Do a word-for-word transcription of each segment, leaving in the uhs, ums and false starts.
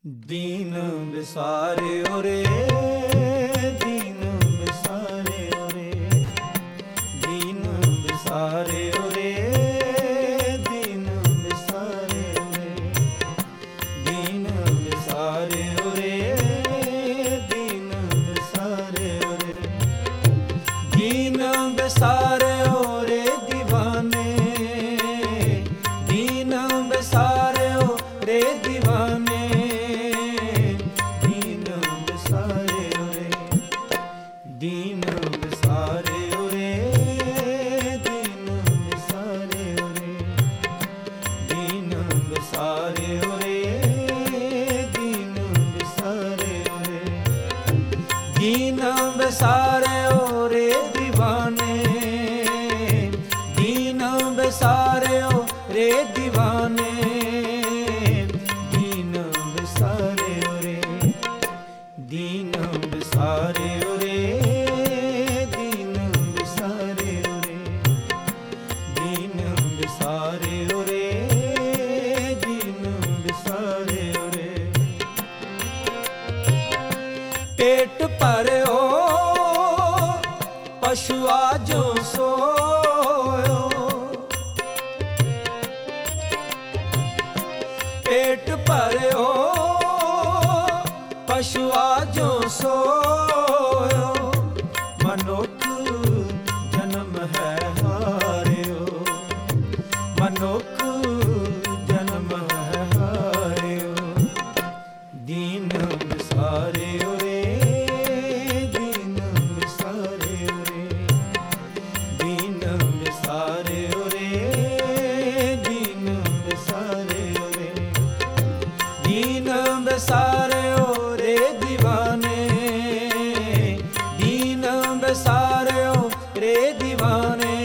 दीन बिसारियो रे, दीन बिसारियो रे, दीन बिसारियो रे, दीन बिसारियो रे, दीन बिसारियो रे, दीन बिसारियो रे, दीन बिसारियो रे दीवाने, दीन बिसारियो रे दीवाने, दीन बिसारियो रे, दीन बिसारियो रे, दीन बिसारियो रे, दीन बिसारियो रे, दीन बिसारियो रे दीवाने, दीन बिसारियो रे दीवाने, दीन बिसारियो रे, दीन बिसारियो रे, दीन बिसारियो रे, दीन बिसारियो रे, दीन बिसारियो रे। पेट भरियो पशुआ जो सोयो, पेट भरियो पशुआ जो सोयो, मनुख जन्म है हारियो, मनुख जन्म है हारियो, दीन बिसारियो रे, दीन बिसारियो रे, दीन बिसारियो रे, दीन बिसारियो रे, दीन बिसारियो रे दीवाने, दीन बिसारियो रे दीवाने,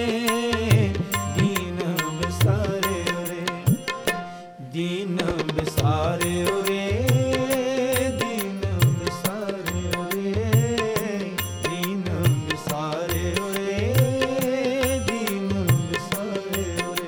दीन बिसारियो रे, दीन बिसारियो रे, दीन बिसारियो रे, दीन बिसारियो रे, दीन बिसारियो रे।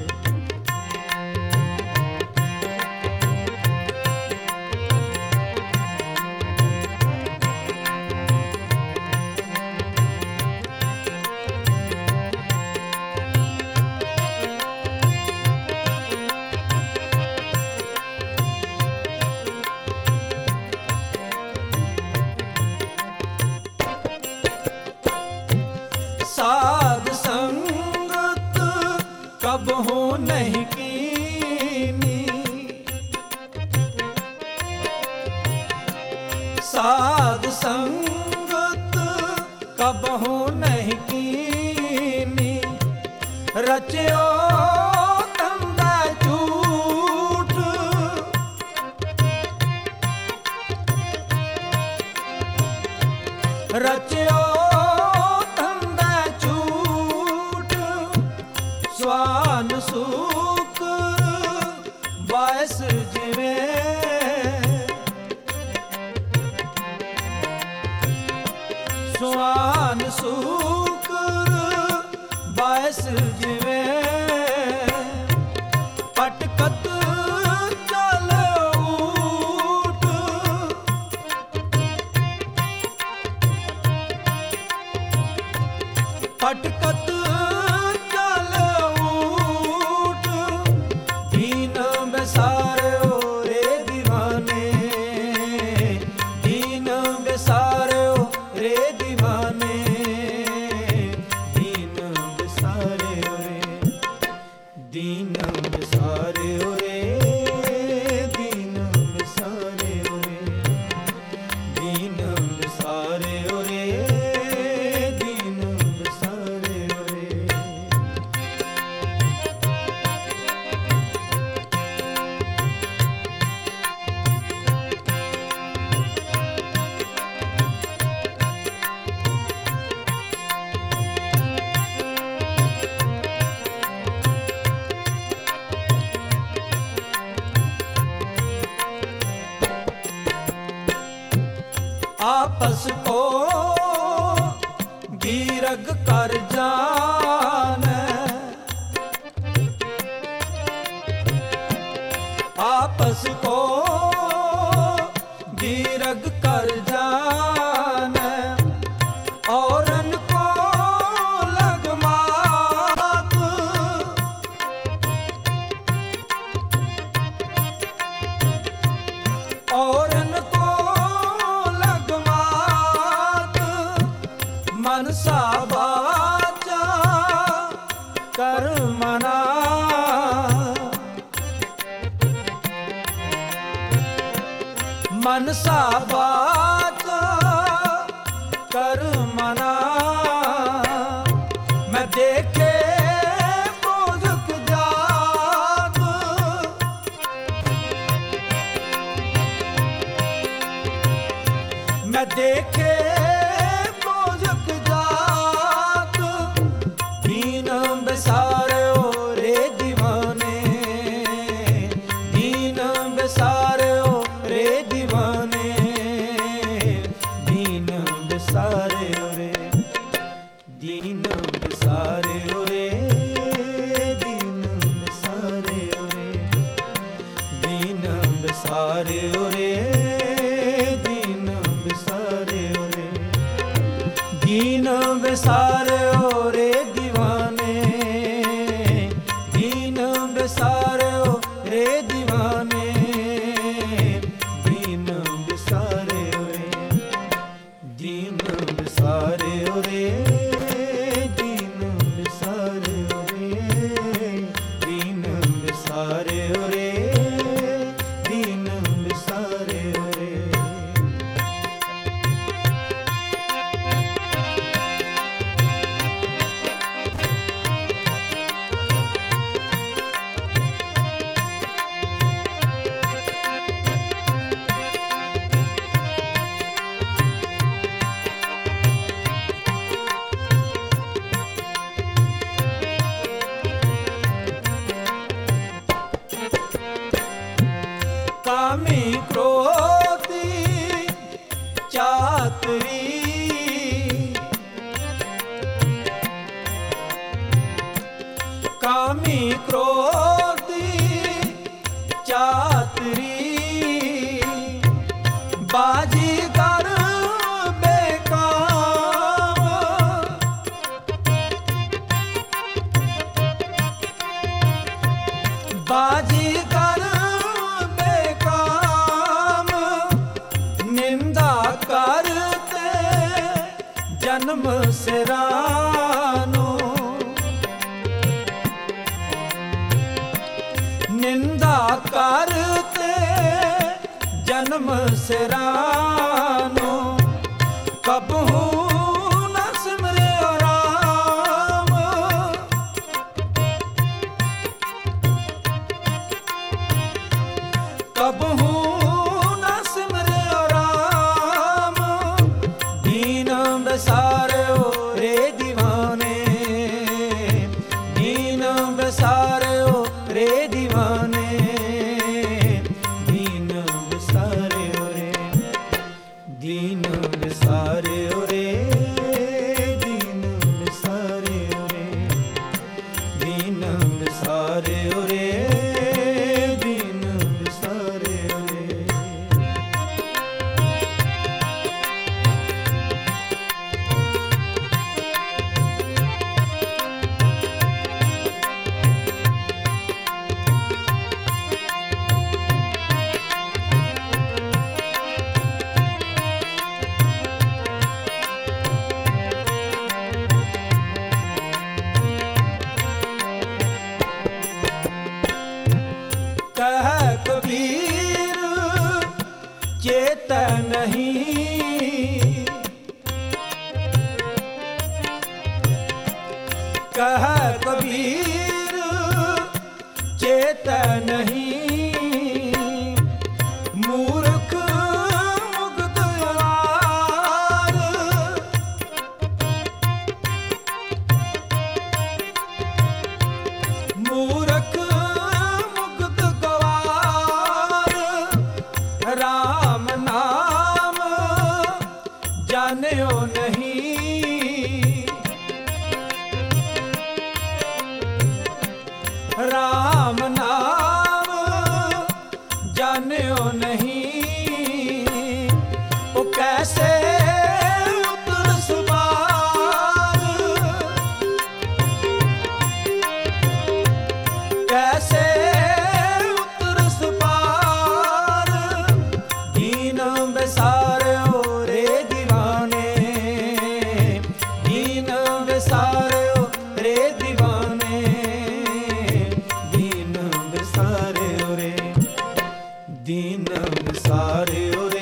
साध संगत कब हो नहीं कीनी, साध संगत कब हो नहीं कीनी, रचयो तंदा झूठ, रचयो स्वान सूकर बायस जिवे, स्वान सूकर बायस जिवे, पटकत चल ऊठ, पटकत बिसारियो रे दीवाने, दीन बिसारियो रे दीवाने, दीन बिसारियो रे, दीन बिसारियो रे, दीन बिसारियो रे, दीन बिसारियो रे, दीन बिसारियो रे। आपस को गीरग कर जाने, आपस को मनसा वाचा कर्म मना मैं देखे बोझक जात मैं देखे बोझक जात दीन बेसारो रे दीवाने दीन बेसारो रे दीवाने दीन बेसारो रे दीन बेसारो रे दीन बेसारो रे दीन बेसारो रे दीन बेसारो रे दीन बेसारो रे दीवाने दीन बेसारो रे दीवाने दीन बेसारो रे दीन बेसारो रे दीन बेसारो रे दीन बेसारो रे दीन बेसारो रे कामी क्रोधी चातरी कामी क्रोधी चातरी बाजी कर बेकाम बाजी कर निंदा करते जन्म सिरानो निंदा करते जन्म सिरानो कबहू न सिमरे राम कबहू बेसारो रे दीवाने दीन बेसारो रे दीवाने दीन बेसारो रे दीन बेसारो रे दीन बेसारो रे दीन बेसारो रे दीन बेसारो रे कह कबीर चेत नहीं कह कबीर चेत नहीं मूर्ख मुग्ध यार मूर्ख राम नाम जान्यो नहीं राम नाम जान्यो नहीं वो कैसे उतर सवार कैसे बेसारो रे दीवाने दीन बेसारो रे दीवाने दीन बेसारो रे दीन बेसारो रे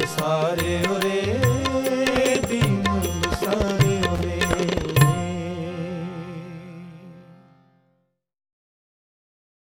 ਵਿਸਾਰਿਓ ਰੇ